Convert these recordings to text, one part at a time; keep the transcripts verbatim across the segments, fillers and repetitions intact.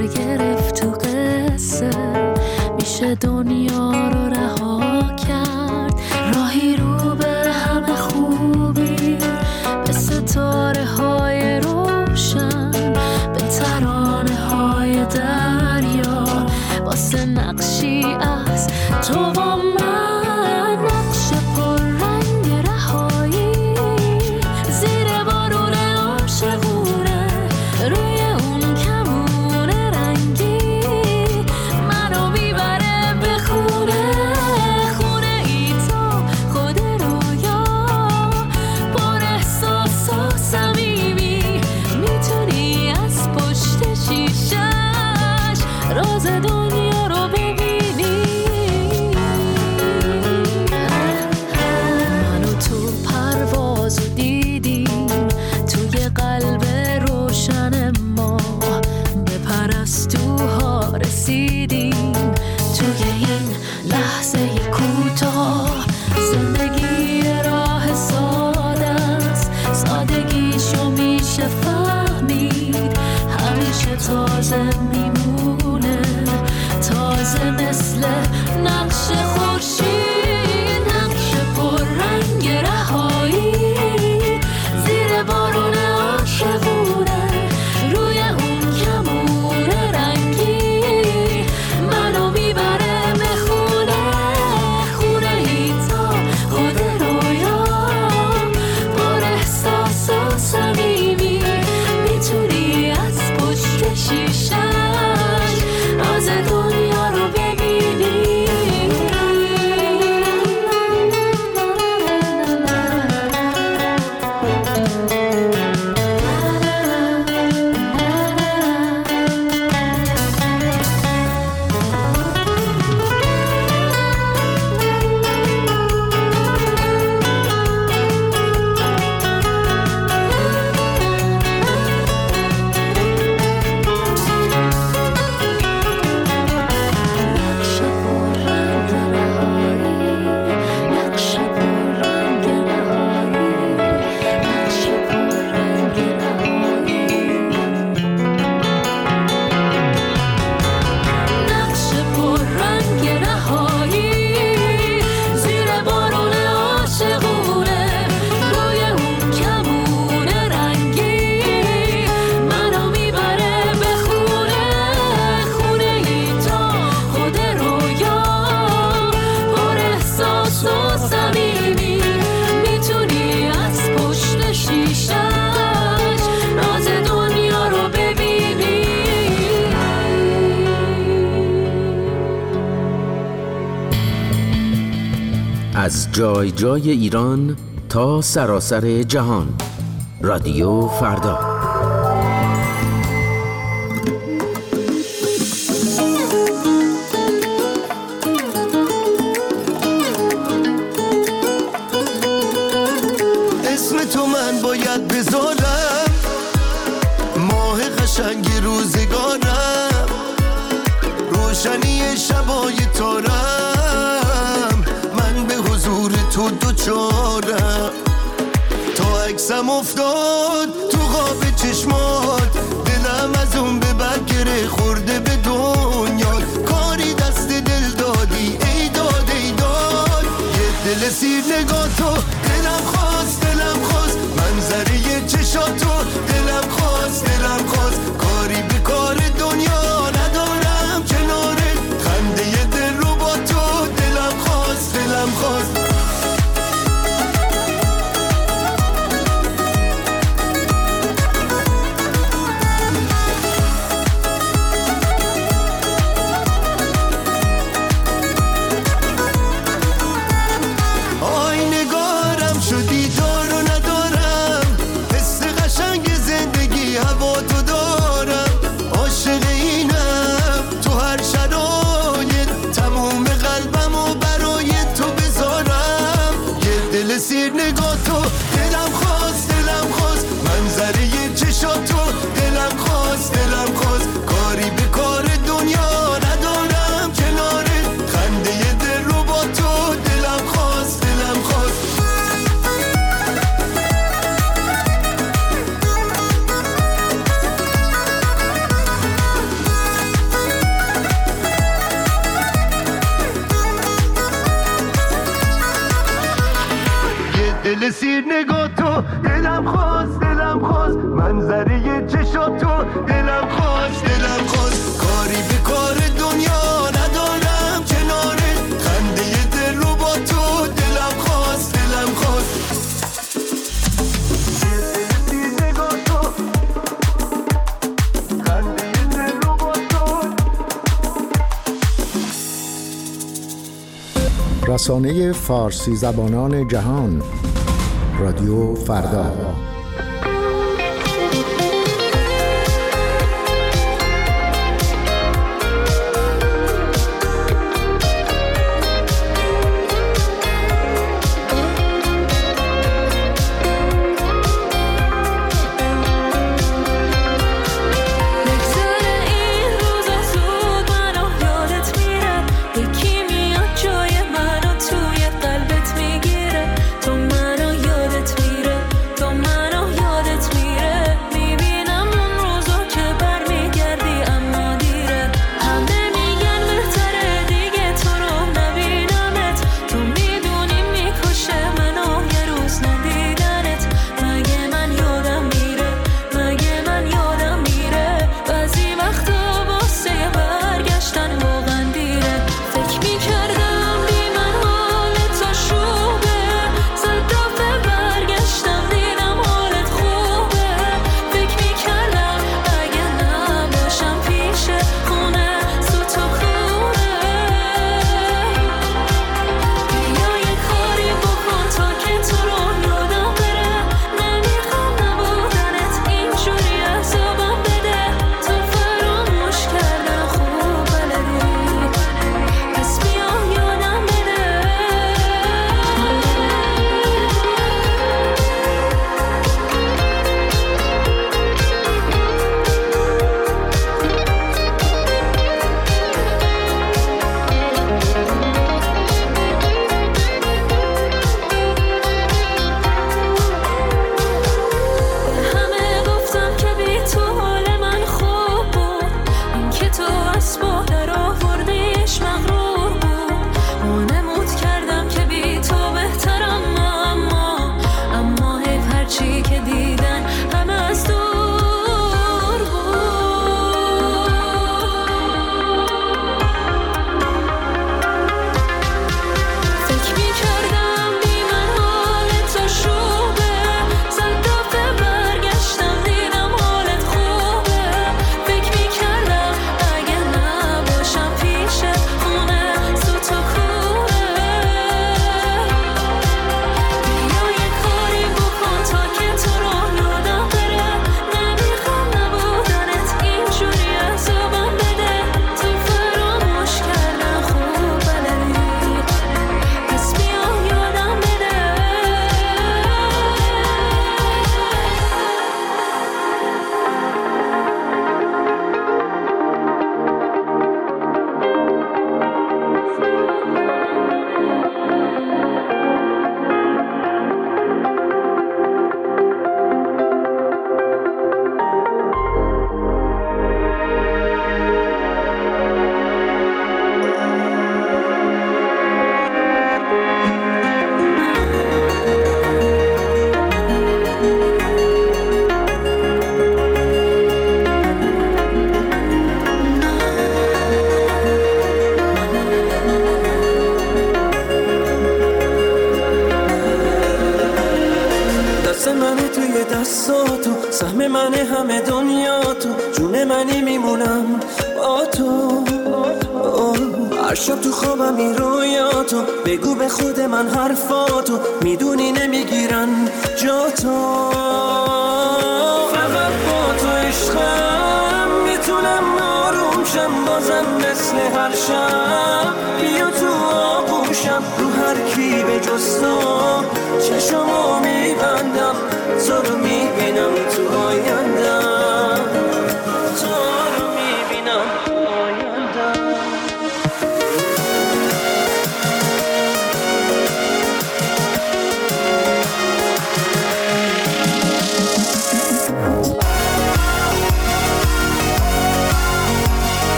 سر گرفت تو قصه، میشه دنیا رو رها کرد، راهی رو به همه خوبی، به ستاره های روشن، به ترانه های دریا، واسه نقشی از تو با من، نقش پر رنگ رهایی، زیر بارون عاشقونه، روی اون کمون رنگی، منو میبره به خونه، خونه ای تو خود رویا، پر احساس و صمیمی، میتونی از پشت شیشش راز دنیا رو ببینی. منو تو پروازو دیدیم، توی قلب روشن ما، به پرستوها رسیدیم، توی این لحظه کوتاه، زندگی راه ساده است، سادگیشو میشه فهمید، همیشه تازه میمونه، تازه مثل نقش خورشید، نقش پر رنگ رهایی، زیر بارون عاشقونه، روی اون کمون رنگی، منو میبره به خونه، خونه ای تا خود رویا، پر احساس و صمیمی، میتونی از پشت شیشش راز دنیا رو ببینی. از جای جای ایران تا سراسر جهان، رادیو فردا. اسم تو من باید بذارم، ماه قشنگ روزگارم، روشنی شبای تارم، من به حضور تو دوچارم، تا عکسم افتاد تو خواب چشمات، دلم از اون به بگره خورده به دنیا، کاری دست دل دادی ای داد ای داد، یه دل سیر نگاه تو، دلم خواست دلم خواست منظره چشاتو، دلم خواست دلم خواست، کاری به کار دنیا ندارم کنارت، خنده دل رو با تو، دلم خواست دلم خواست. آی نگار رسید نگاه تو، دلم خواست دلم خواست منظره چشات تو، دلم خواست دلم خواست کاری به کار دنیا ندارم کناره، خنده دل رو با تو، دلم خواست دلم خواست رسید نگاه تو، خنده دل رو با تو. رسانه فارسی زبانان جهان، رادیو فردا.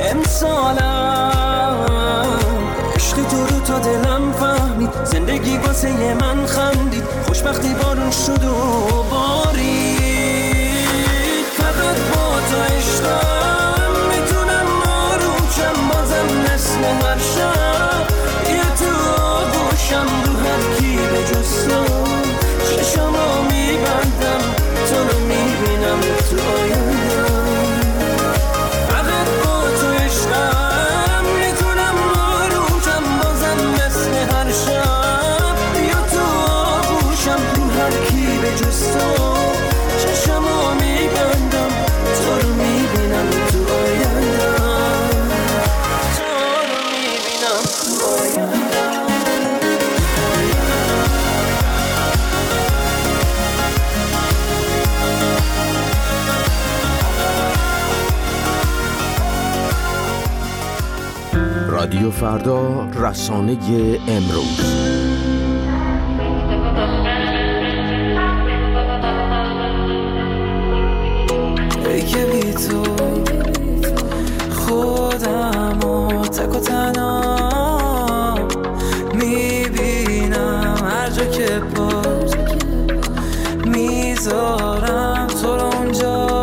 امسالم عشق تو رو تا دلم فهمید، زندگی واسه من خندید، خوشبختی بارون شد و بارید. فقط با تو عشقم میتونم آرومشم، بازم مثل هر شب یه تو گوشم، رو هر کی به جز تو چشمو میبندم، تو رو میبینم تو آیندم. فقط با تو عشقم میتونم آرومشم، بازم مثل هر شب یا تو آغوشم، رو هر کی به جز تو چشمو میبندم، تو رو میبینم تو آیندم، تو رو میبینم تو آیندم. رادیو فردا، رسانه امروز. ای که بی تو خودم و تک و تنها میبینم، هر جا که پاس میذارم تو رو اونجا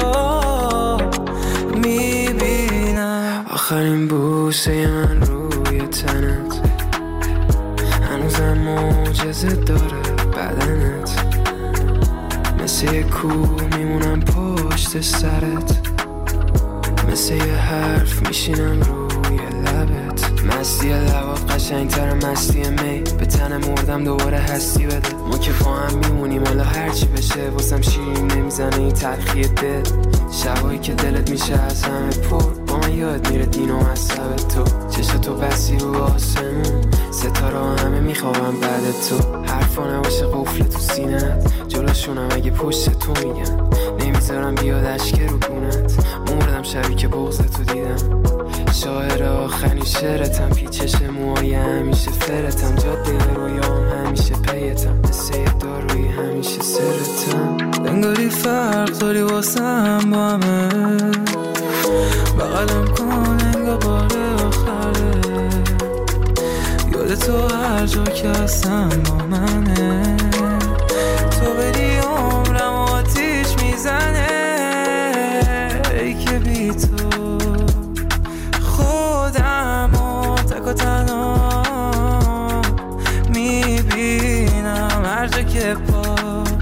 میبینم. آخرین بوسه من روی تنت، هنوزم معجزه داره بدنت، مثل یه کوه میمونم پشت سرت، مثل یه حرف میشینم روی لبت. مستی لبات قشنگتر مستی می، به تن مردم دوباره هستی بده. ما که با هم میمونیم حالا هرچی بشه، واسم شیرین نمیزنه این تلخی دل. شبایی که دلت میشه از همه پر، با من یاد میره دین و مذهب تو. چشم تو بسی رو آسمون، ستاره همه میخوابم بعد تو. حرفا نباشه قفل تو سینت، جلوشونم اگه پشت تو میگن، نمیذارم بیاد اشکه رو گونت. مردم شبی که بغض تو دیدم، شاعر آخرین شعرتم، پیچش موهای همیشه فرتم، جاده رویام همیشه پیتم، مثل یه داروی همیشه سرتم. انگاری فرق داری واسم با همه، بغلم کن انگار بار آخره، یاد تو هر جا که هستم با منه، تو بری عمرم آتیش میزنه. ای که بی تو خودم و تک و تنها میبینم، هر جا که پا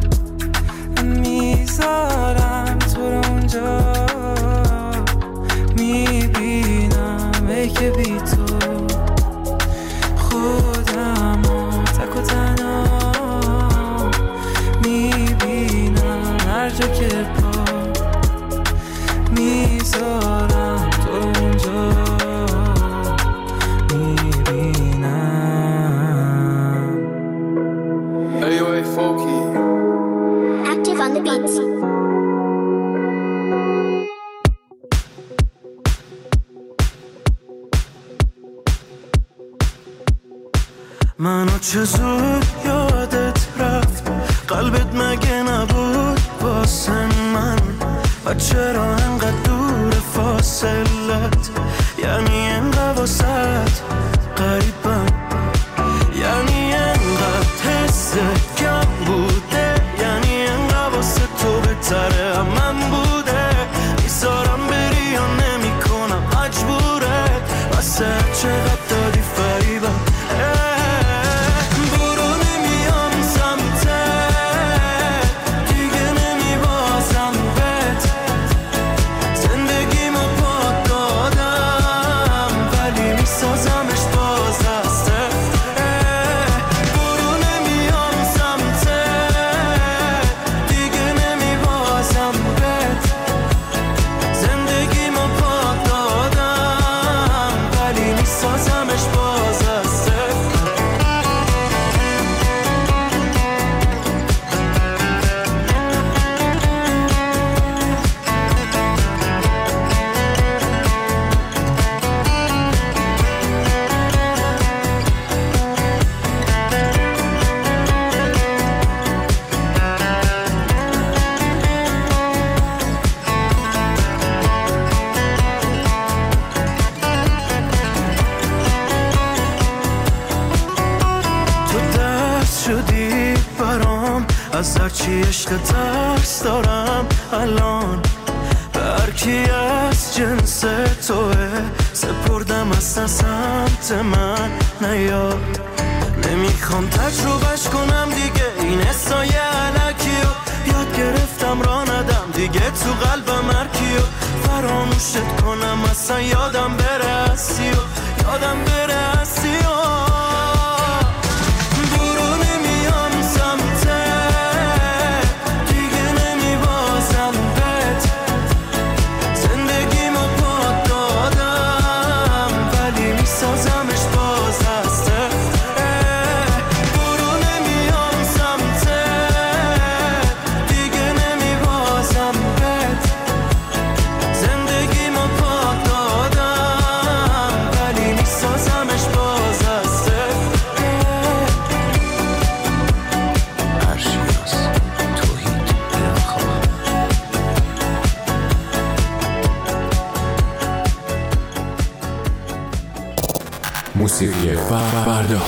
میذارم تو رو اونجا میبینم. ای که بی تو خودم و تک و تنها میبینم، هر جا که پا میذارم تو اونجا میبینم. ای وای فوکی Active on the beats. منو چه زود یادت رفت، قلبت مگه نبود واسه من، و چرا انقدر دور فاصلت، یعنی انقدر واسط قریبم، یعنی انقدر حست کم بوده، یعنی انقدر واسه تو بهتره هم من بوده. میذارم بری یا نمی کنم مجبورت، واسه چقدر دادی فریبم. زندگی ما پا داده از هرچی عشق ترس دارم الان هر کی از جنس توه سپردم اصلا سمت من نیاد نمیخوام تجربهش کنم دیگه این حسای علکیو یاد گرفتم را ندم دیگه تو قلبم هرکیو فراموشت کنم اصلا یادم بره هستی و یادم بره هستی و برو نمیام سمته دیگه نمیبازم بهت زندگیمو پات دادم ولی میسازمش باز هسته برو نمیام سمته دیگه نمیبازم بهت زندگیمو پات دادم ولی میسازمش باز هسته عرشیاس توحید دلخواه موسیقی فردا.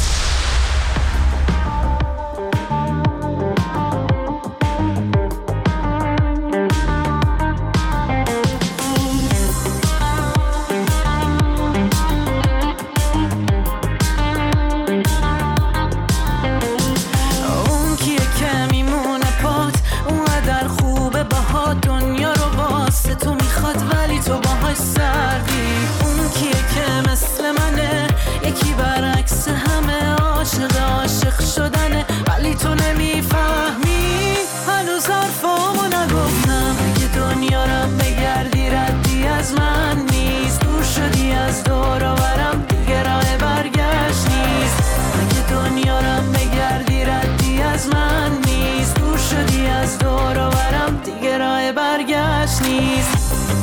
اون کیه که میمونه پات اونقدر خوبه باها دنیا رو واسه تو میخواد ولی تو باهاش سردی اون کیه که مثل منه یکی برعکس همه عاشق عاشق شدنه ولی تو نمیفهمی هنوز حرفامو نگفتم اگه دنیا رو بگردی ردی از من نیست دور شدی از دور و برم دیگه راه برگشت نیست اگه دنیا رو بگردی ردی از من نیست دور شدی از دور و برم دیگه راه برگشت نیست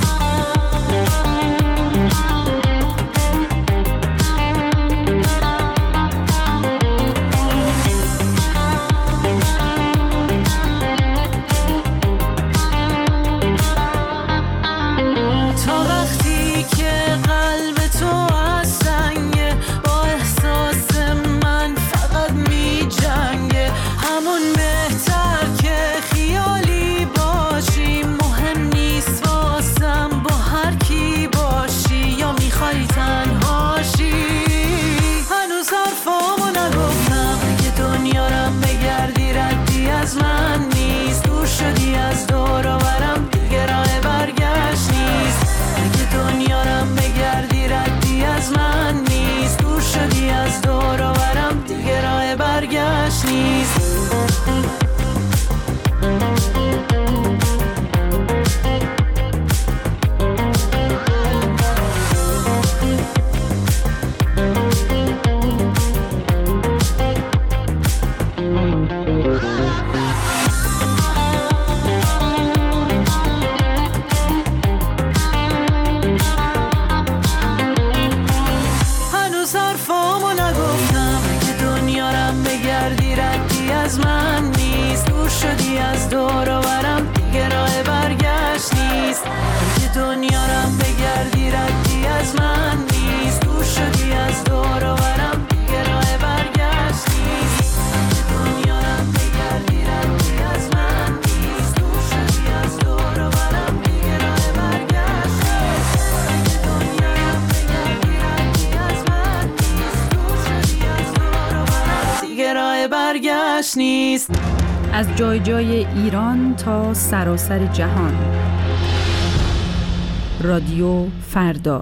تا وقتی که قلب تو از سنگه با احساس من فقط می جنگه همون بهتر که خیالی باشی مهم نیست واسم با هر کی باشی یا میخوای تنهاشی هنوز حرفامو نگفتم اگه دنیا رو بگردی ردی از من نیست دور شدی از دور و برم دیگه راه برگشت نیست اگه دنیا رو بگردی ردی از من نیست دور شدی از دور و برم دیگه راه برگشت نیست هنوز حرفامو نگفتم اگه دنیا رو بگردی ردی از من نیست دور شدی از دور و برم دیگه راه برگشت نیست اگه دنیا رو بگردی ردی از من نیست دور شدی از دور و برم دیگه راه برگشت نیست اگه دنیا رو بگردی ردی از من نیست دور شدی از دور و برم دیگه راه برگشت نیست اگه دنیا رو بگردی ردی از من نیست دور شدی از دور و برم دیگه راه برگشت نیست از جای جای ایران تا سراسر جهان. رادیو فردا.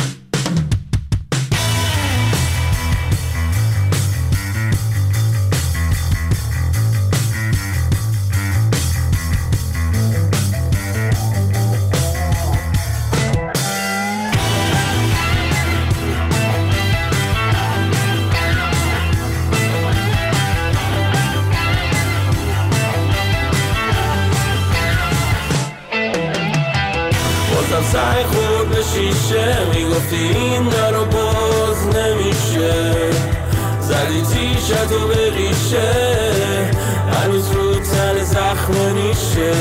سعی خورد به شیشه میگفتی این در رو باز نمیشه زدی تیشتو به ریشه هنوز رو تن زخم نیشه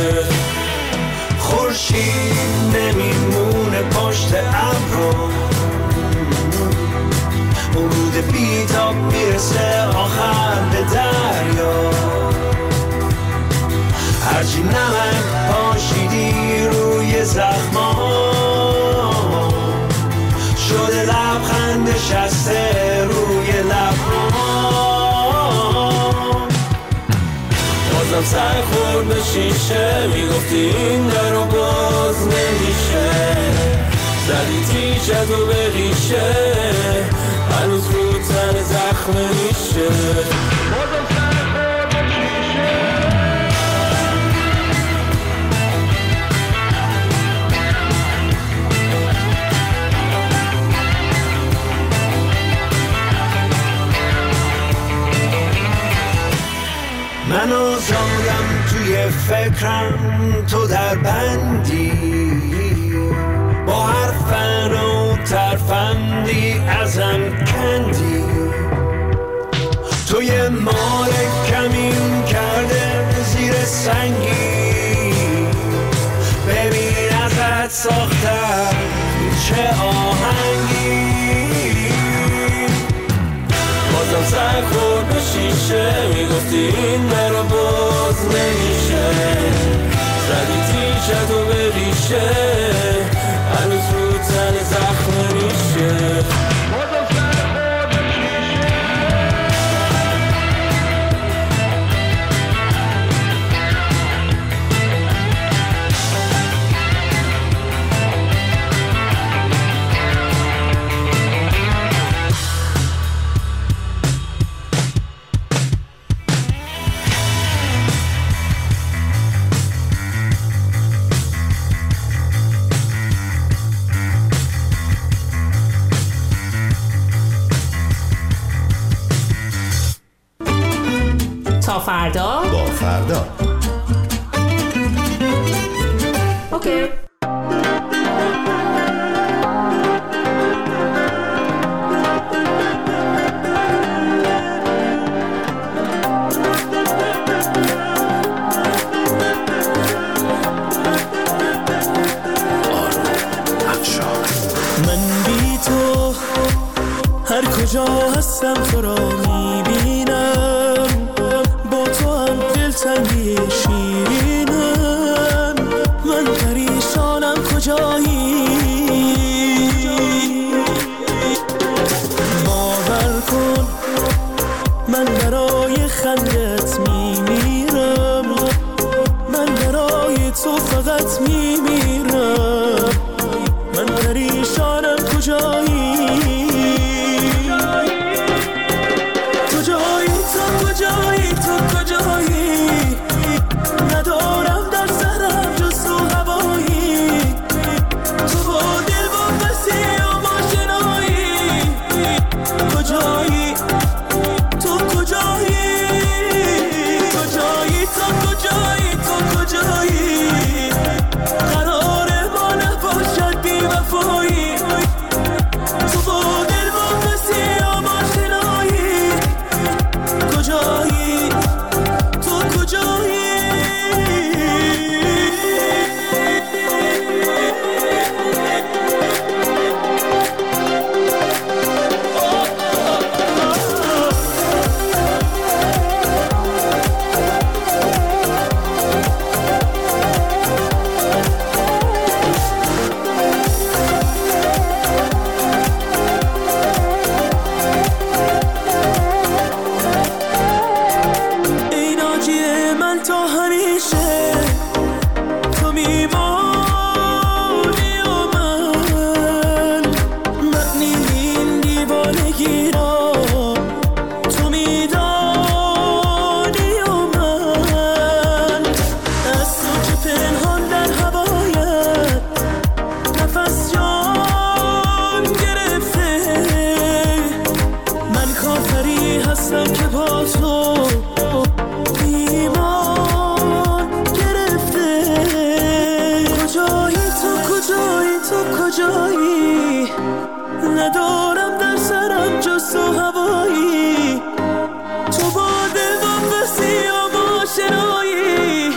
خورشید نمیمونه پشت ابرو ورود بیتاب میرسه آخر به دریا سر خورد به شیشه میگفتی این در رو باز نمیشه زدی تیشتو به ریشه هنوز رو تن زخم میشه بازم سر خورد به شیشه من آزادم توی فکرم تو در بندی با هر فن و ترفندی ازم کندی توی مال کمین کرده زیر سنگی ببین ازت ساختم چه آهنگی بازم سر خورد به شیشه میگفتی این مرا باز نمیشه زدی تیشتو به ریشه هنوز رو تن زخم میشه بازم سر خورد به شیشه تا فردا با فردا اوکی من بی تو هر کجا هستم تو را میبینم با تو هم دلتنگی شیرینم من پریشانم کجایی باور کن من برای خندت میمیرم من برای تو فقط میمیرم من پریشانم کجایی کجایی تو کجایی تو کجایی ندارم در سرم جز تو هوایی تو با دل با بسی و ماشنایی کجایی تو کجایی کجایی تو کجایی تو کجایی قرار ما نباشد بی وفایی تو با دل با بسی و ماشنایی کجایی تو کجایی ای ناجی من تا همیشه تو میمانی و من معنی این دیوانگی را تو میدانی و من از تو که پنهان در هوایت نفس جان گرفته من کافری هستم که با تو ایمان گرفته کجایی تو کجایی تو کجایی ندارم در سرم جز تو هوایی تو با دل با بسی و ماشنایی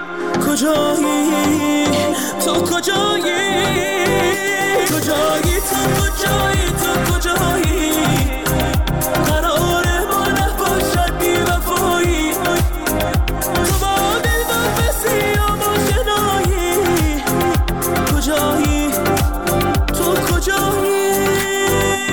کجایی تو کجایی کجایی تو کجایی تو کجایی قرار ما نباشد بی وفایی تو با دل با بسی و ماشنایی کجایی تو کجایی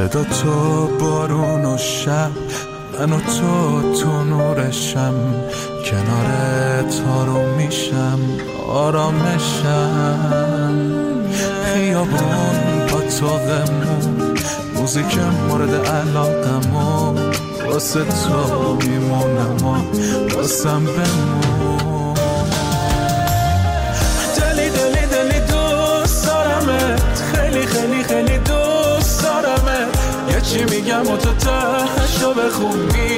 صدا تو بارون و شب، من و تو تو نورشم، کنارت آروم میشم آرامشم. خیابون با تو غمون، موزیک مورد علاقمون، واسه تو میمونم و واسم بمون. دلی دلی دلی دوست دارمت، خیلی خیلی خیلی دوست دارمت. یه چی میگم و تو تهشو بخون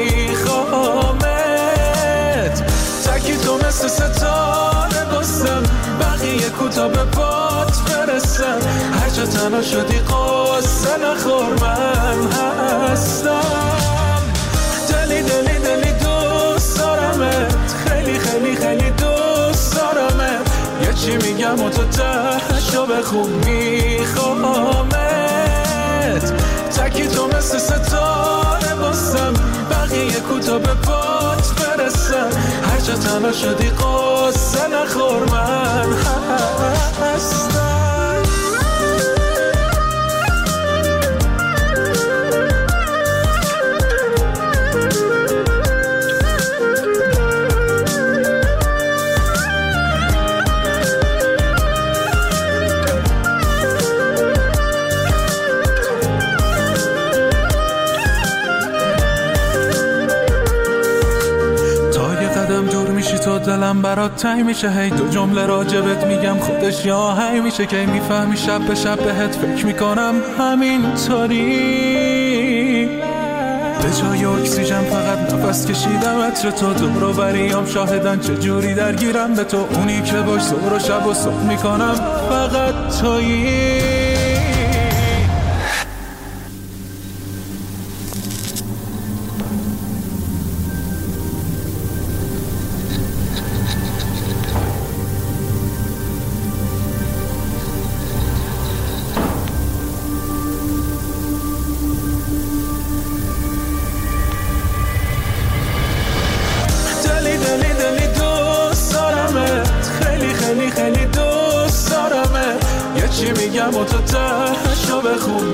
میخوامت. تکی تو مثل ستاره بستم، بقیه کوتا به پات برسم. هر جا تنها شدی قصه نخور من هستم. دلی دلی دلی دوست دارمت، خیلی خیلی خیلی دوست دارمت. یه چی میگم و تو تهشو بخون میخوامت. تکی تو مثل ستاره بستم، بقیه کوتا به پات برسم. هر جا تنها شدی قصه نخور من هستم. تو دلم برات تنگ میشه، هی دو جمله راجبت میگم خودش یا هی میشه که میفهمی شب به شب بهت فکر میکنم همینطوری. به جای اکسیژن فقط نفس کشیدم عطر تو، دور و بریام شاهدن چجوری درگیرم به تو. اونی که باش ظهر و شب و صبح میکنم فقط تویی. میگم و تو تهشو بخون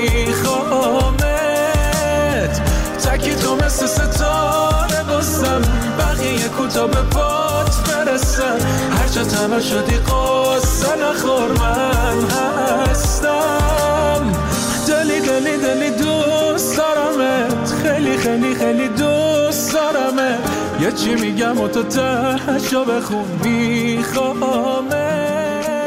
میخوامت. تکی تو مثل ستاره بستم، بقیه کوتا به پات برسم. هر جا تنها شدی قصه نخور من هستم. دلی دلی دلی دوست دارمت، خیلی خیلی خیلی دوست دارمت. یه چی میگم و تو تهشو بخون میخوامت.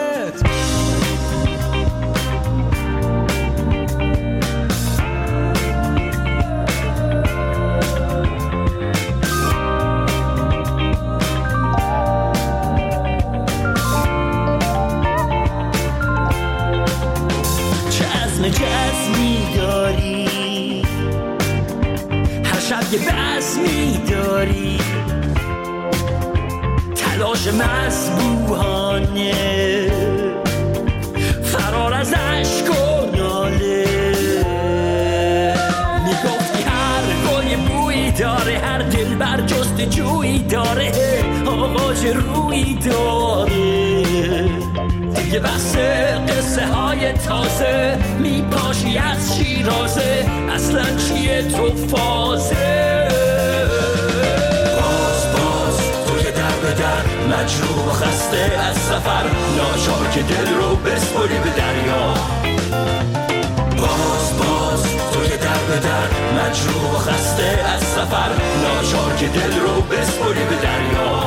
جزمی داری، هر شب یه بزمی داری، تلاش مذبوحانه، فرار از عشق و ناله. میگفتی هر گل یه بویی داره، هر دل بر جستجویی داره، آغاز رویی داره. دیگه بس قصه های تازه، میپاشی از شیرازه، اصلا چیه تو فازه. باز باز تو که در به در، مجروح و خسته از سفر، ناچار که دل رو بسپری به دریا. باز باز تو که در به در، مجروح و خسته از سفر، ناچار که دل رو بسپری به دریا.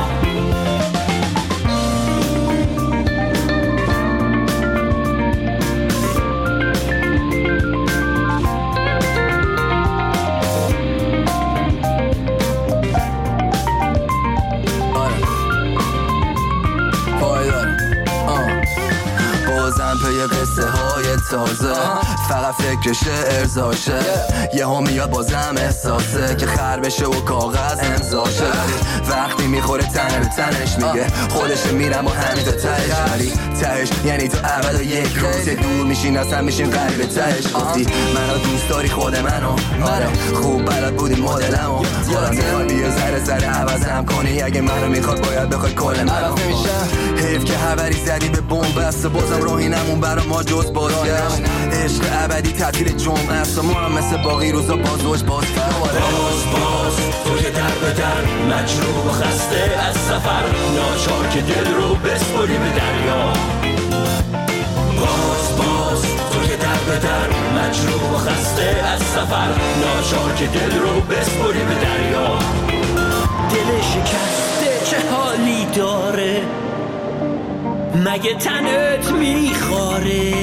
قصه های تازه، فقط فکر شعر زاشه. یه ها میاد بازم احساسه که خر بشه و کاغذ امضاشه. وقتی میخوره تنه به تنش میگه خودش میرم و همین تا تهش. ولی تهش یعنی تو اول و یک روز دور میشین اصلا میشین قریب تهش. گفتی منو دوست داری خود منو، آره خوب بلد بودی مدلمو. خودم میخوای بیا ذره ذره عوضم کنی، اگه منو میخواد باید بخوای کل منو. حیف که هر خبری زدی به بمب بسته بازم راهی نمون برا ما جز بازگشت عشق ابدی تعطیل جمعه است ما هم مثل باقی روزا بازوش باز فرد باز باز تو که در به در مجروح و خسته از سفر ناچار که دل رو بسپری به دریا باز باز تو که در به در مجروح و خسته از سفر ناچار که دل رو بسپری به دریا دل شکسته چه حالی داره مگه تنت میخواره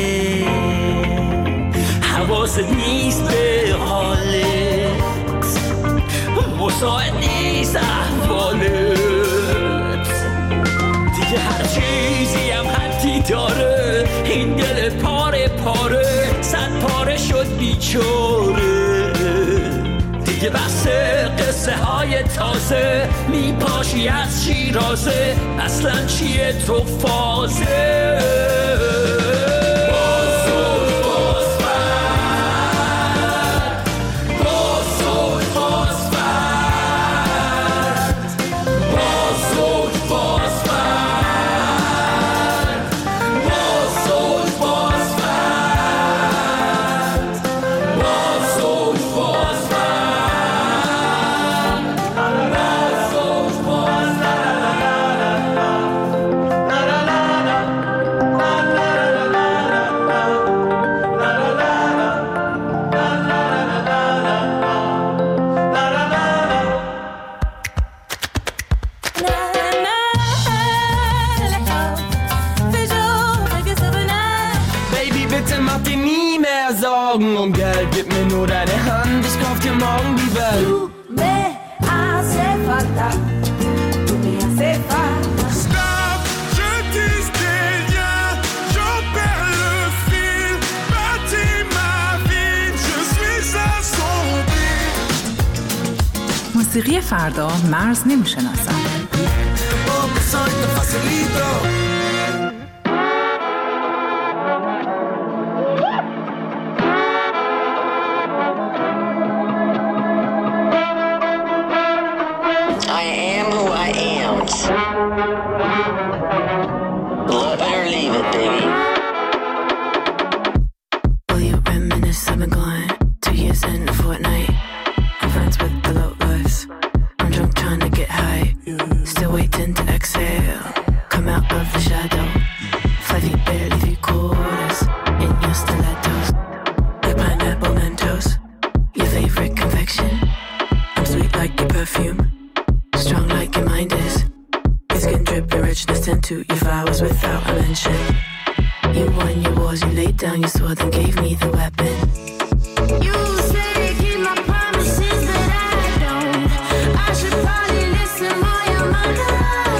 حواست نیست به حالت مساعد نیست احوالت دیگه هر چیزی هم حدی داره این دل پاره پاره صد پاره شد بیچاره دیگه بس قصه های تازه میپاشی از شیرازه اصلا چیه تو فازه Und Geld, gib mir nur deine Hand, ich kauf dir morgen die Welt. Du me hace falta, tu me hace falta. Stop, je dis des liens, j'en perds le fil. Bâtis ma vie, je suis assombri. موسیقی فردا مرز نمیشناسن. Love it or leave it, baby. Will you reminisce? I've been gone two years and a fortnight. I'm friends with the low lives. I'm drunk trying to get high. Still waiting to exhale. Come out of the shadow. Five feet barely three quarters in your stilettos. Like pineapple Mentos. Your favorite confection. I'm sweet like your perfume. Strong like your mind is. Your skin drip your richness into your flowers without a mention. You won your wars, you laid down your sword and gave me the weapon. You say keep my promises, but I don't. I should probably listen more, your mother.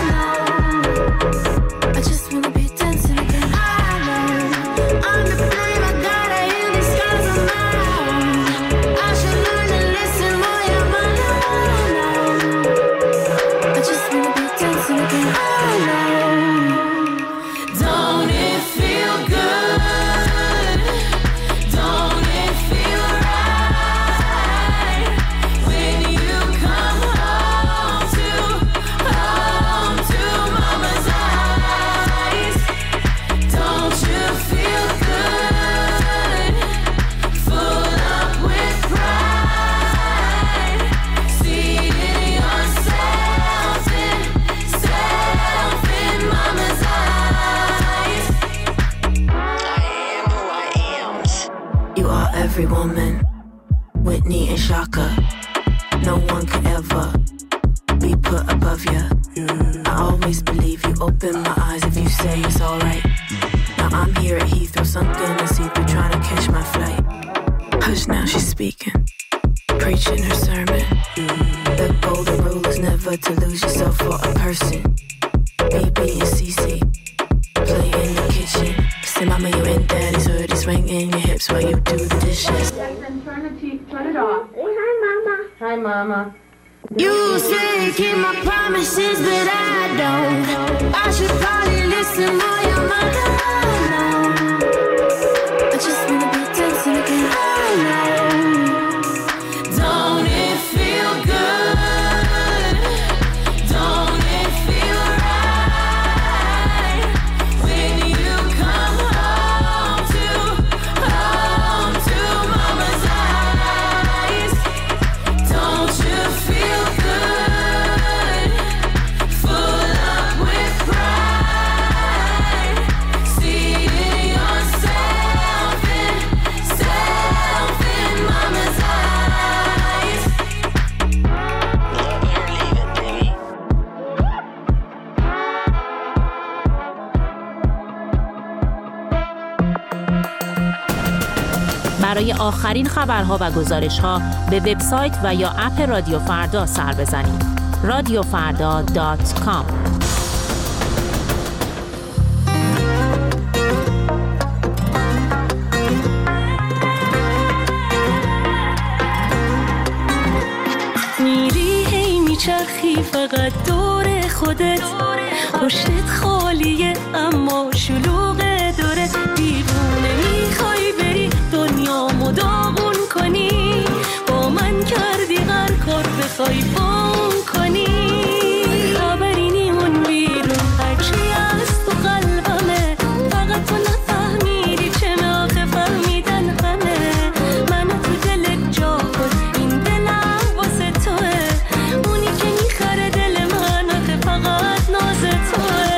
I just wanna be dancing again. I know I'm the flame, I gotta hear the skies on my own. I should learn to listen more, your mother. I just wanna be dancing again. I know. Don't it feel good? Don't it feel right when you come home to home to mama's eyes? Don't you feel good? Full up with pride, seeing yourself in self in mama's eyes. You are every woman, Whitney and Shaka. No one could ever be put above you. I always believe you. Open my eyes if you say it's alright. Now I'm here at Heathrow, sunk in the see-through, trying to catch my flight. Hush now, she's speaking, preaching her sermon. The golden rule is never to lose yourself for a person. B B and Cece play in the kitchen. Say, mama, you in daddy's hood. It's ringing your hips while you do the dishes. Turn the T- turn it off. Hi, mama. Hi, mama. You say keep my promises, but I don't. I should probably listen more, your mother. I just wanna be dancing again. I know. Don't it feel good? Don't it feel right برای آخرین خبرها و گزارش‌ها به وبسایت و یا اپ رادیو فردا سر بزنید. رادیو فردا دات کام. میری هی میچرخی فقط دور خودت، پشتت خالیه اما شلوغه دورت. دیوونه میخوای بری دنیامو داغون کنی، با من کردی هر کار بخوای بام کنی. خبری نیمون بیرون هرچی از تو قلبمه، فقط تو نفهمیدی چه ناخه فهمیدن همه. منو تو دلت جا کن، این دلم واسه توه، اونی که میخره دل من آخه فقط ناز توه.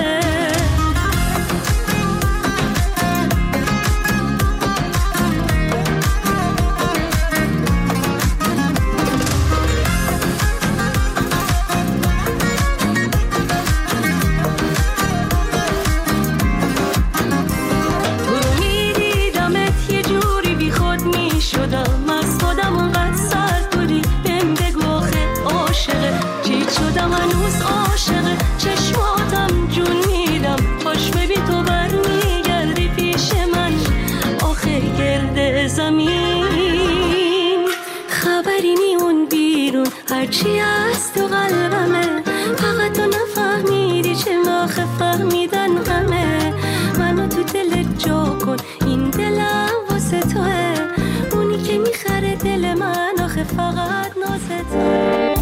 زمین خبری نیون بیرون هرچی از تو قلبمه، فقط تو نفهمیدی چه آخه فهمیدن همه. منو تو دلت جا کن، این دلم واسه توه، اونی که میخره دل من آخه فقط ناز توه.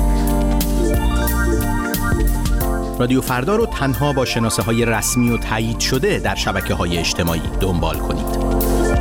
رادیو فردا رو تنها با شناسه های رسمی و تایید شده در شبکه های اجتماعی دنبال کنید.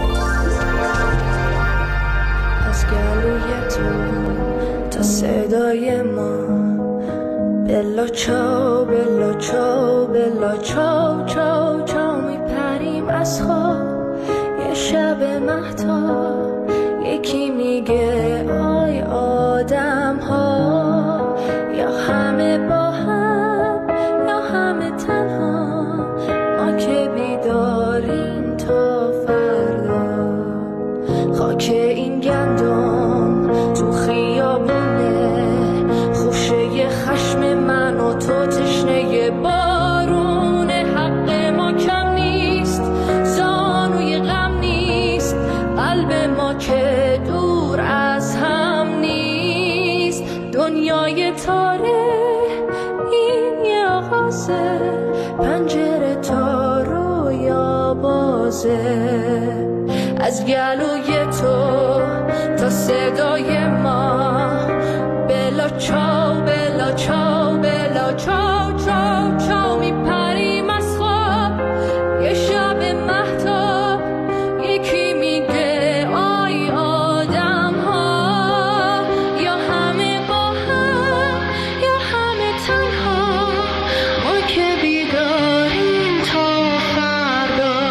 تا صدای ما بلا چاو بلا چاو بلا چاو چاو چاو میپریم از خواب یه شب مهتاب. یکی میگه آی آدم ها، یا همه با هم یا همه تنها، ما که بیداریم تا فردا. خاک این گندم تو خیابونه، خوشه خشم من و تو تشنه بارونه. حق ما کم نیست، زانوی غم نیست، قلب ما که دور از هم نیست. دنیای تاره این یه آغازه، پنجره تا رویا بازه. از گلوی تو تا صدای ما بلا چاو بلا چاو بلا چاو چاو چاو میپریم از خواب یه شب مهتاب. یکی میگه آی آدم ها، یا همه با هم یا همه تنها، ما که بیداریم تا فردا.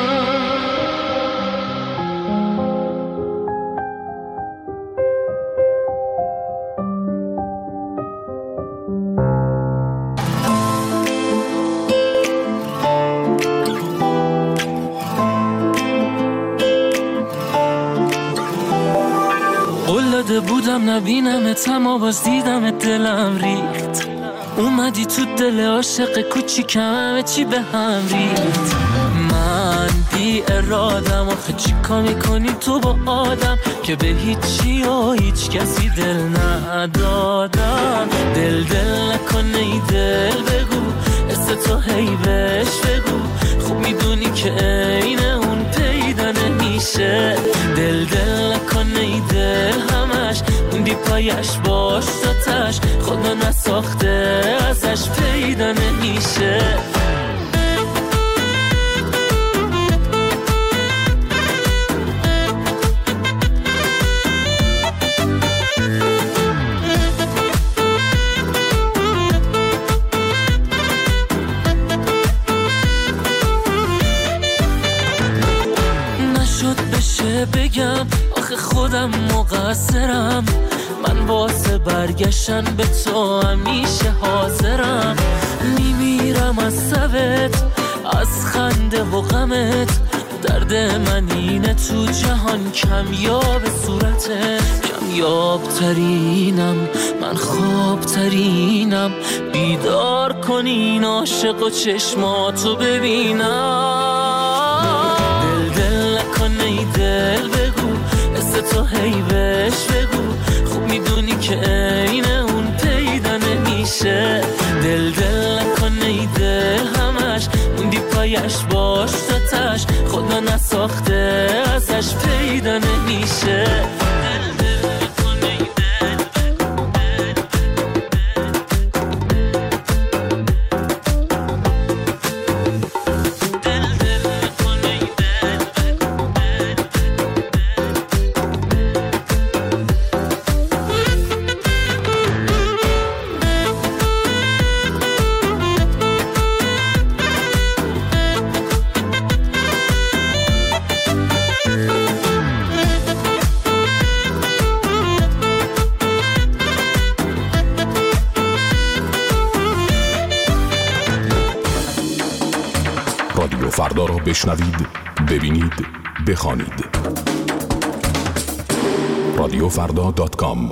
بودم نبینمت اما باز دیدمت دلم ریخت. اومدی تو دل عاشق کوچیکم همه چی به هم ریخت. من بی ارادم آخه چیکار میکنی تو با آدم که به هیچی و هیچ کسی دل ندادم. دل دل نکنه ای دل بگو، است تو هی بهش بگو، خوب میدونی که عین اون پیدا نمیشه. دل دل نکنه ای دل همش اون بی پایش باش تاتش، خدا نساخته ازش پیدا نمیشه. بگم آخه خودم مقصرم، من واسه برگشتن به تو همیشه حاضرم. میمیرم از سبت، از خنده و غمت، درد درد من اینه تو جهان کمیاب صورته، کمیاب ترینم من، خواب ترینم، بیدار کنین عاشق و چشماتو ببینم. دل دل نکن ای دل بگو، حس تو هی بهش بگو، خوب میدونی که عین اون پیدا نمیشه. دل دل نکن ای دل همش موندی پایش باش تاتش، خدا نساخته ازش پیدا نمیشه. رادیو فردا را بشنوید، ببینید، بخوانید. رادیو فردا دات کام.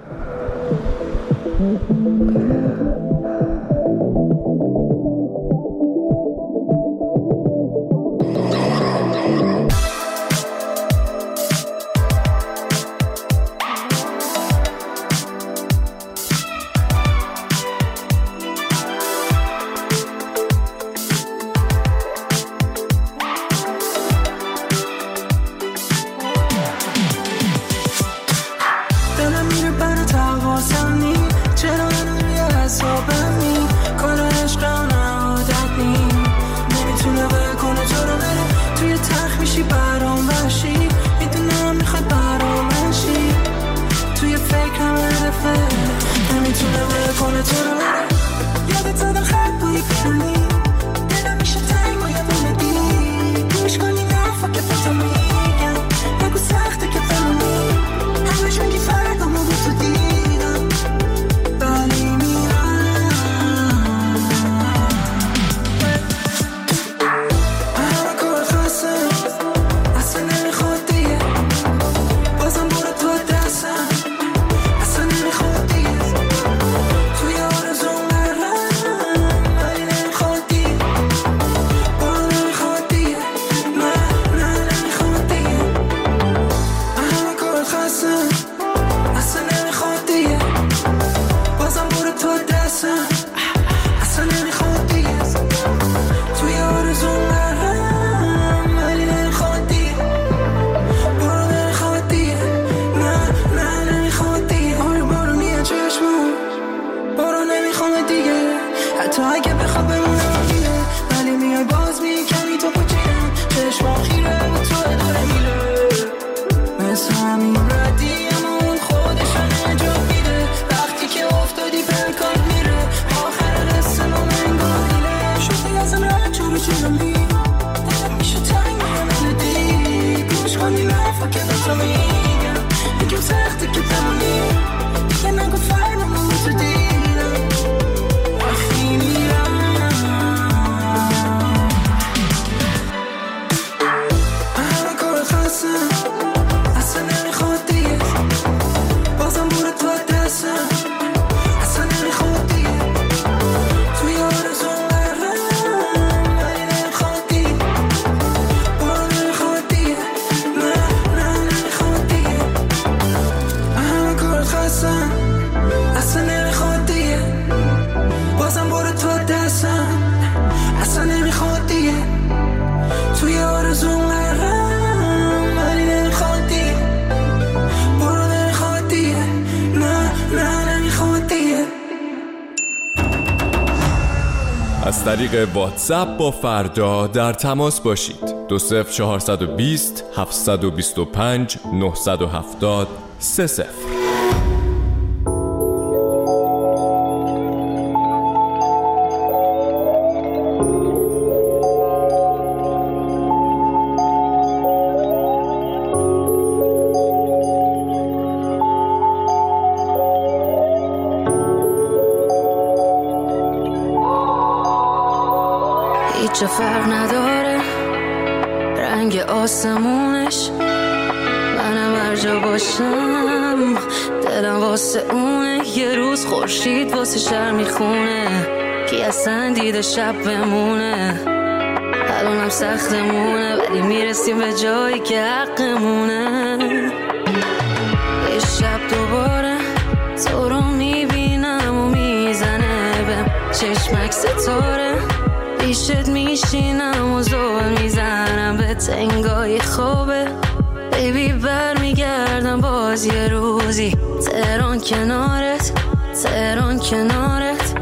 از طریق واتساپ با فردا در تماس باشید. دو صفر چهارصد و بیست هفتصد و بیست و پنج نهصد و هفتاد سه صفر. هیچ فرق نداره رنگ آسمونش، منم هر جا باشم دلم واسه اونه. یه روز خورشید واسه شهر میخونه، کی اصلا دیده شب بمونه. الانم سختمونه ولی میرسیم به جایی که حقمونه. یه شب دوباره تو رو میبینم و میزنه بهم چشمک ستاره، پیشت میشینم و زول میزنم به تنگای خوابه. بیبی بر میگردم باز یه روزی، تهران کنارت، تهران کنارت.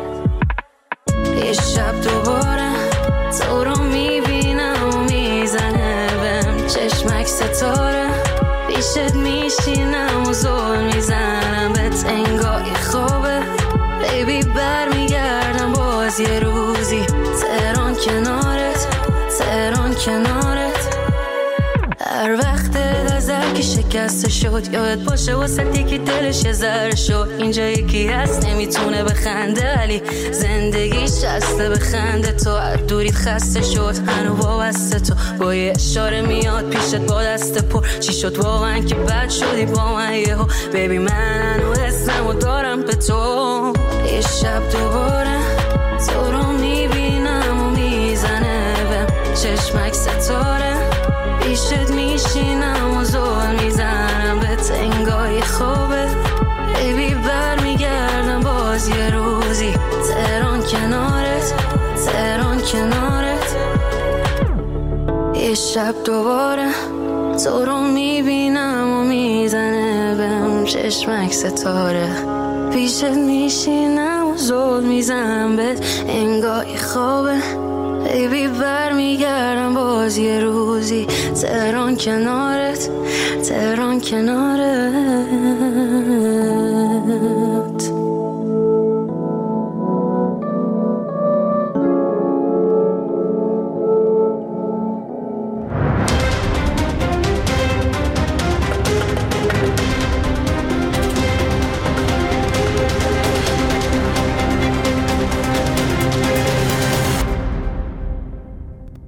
یه شب دوباره تو رو میبینم و میزنه بهم چشمک ستاره، پیشت میشینم و زول میزنم به تنگای خوابه. بیبی بر میگردم باز یه روزی، تهران کنارت، تهران کنارت. هر وقت نظر که شکسته شد یادت باشه واسه یکی دلش یه ذره شد. اینجا یکی هست نمیتونه بخنده ولی زندگیش هسته بخنده. تو از دوریت خسته شد هنو وابسته، تو با یه اشاره میاد پیشت با دست پر. چی شد واقعا که بد شدی با من یهو؟ بیبی من و اسممو دارم به تو. یه شب دوباره تو رو میبینم و میزنه بهم چشمک ستاره، پیشت میشینم و زول میزنم به تنگای خوابه. بیبی بر میگردم باز یه روزی، تهران کنارت، تهران کنارت. یه شب دوباره تو رو میبینم و میزنه بهم چشمک ستاره، پیشت میشینم و زول میزنم به تنگای خوابه. بیبی بر میگردم باز یه روزی، تهران کنارت، تهران کنارت.